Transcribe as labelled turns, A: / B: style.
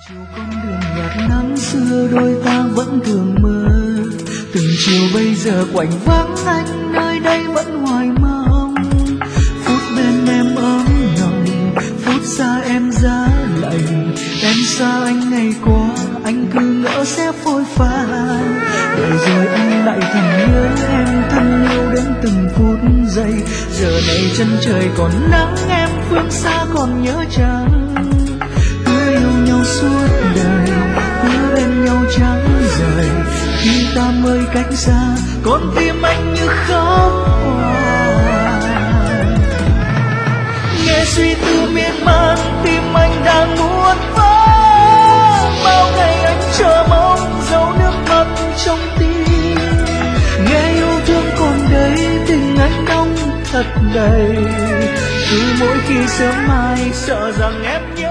A: chiều con đường nhạt nắng xưa đôi ta vẫn thường mơ, từng chiều bây giờ quạnh vắng anh nơi đây vẫn hoài mong. Phút bên em ấm nồng, phút xa em giá lạnh, em xa anh ngày qua anh cứ ngỡ sẽ phôi pha, để rồi anh lại thầm nhớ em thân yêu đến từng phút giây. Giờ này chân trời còn nắng em phương xa còn nhớ chăng, hứa yêu nhau suốt đời, hứa bên nhau chẳng rời. Khi ta mới cách xa con tim anh như khóc hoài, nghe suy tư miên man tim anh đang muốn vỡ. Bao ngày anh chờ mong dấu nước mắt trong tim, nghe yêu thương còn đây tình anh nóng thật đầy. Cứ mỗi khi sớm mai sợ rằng em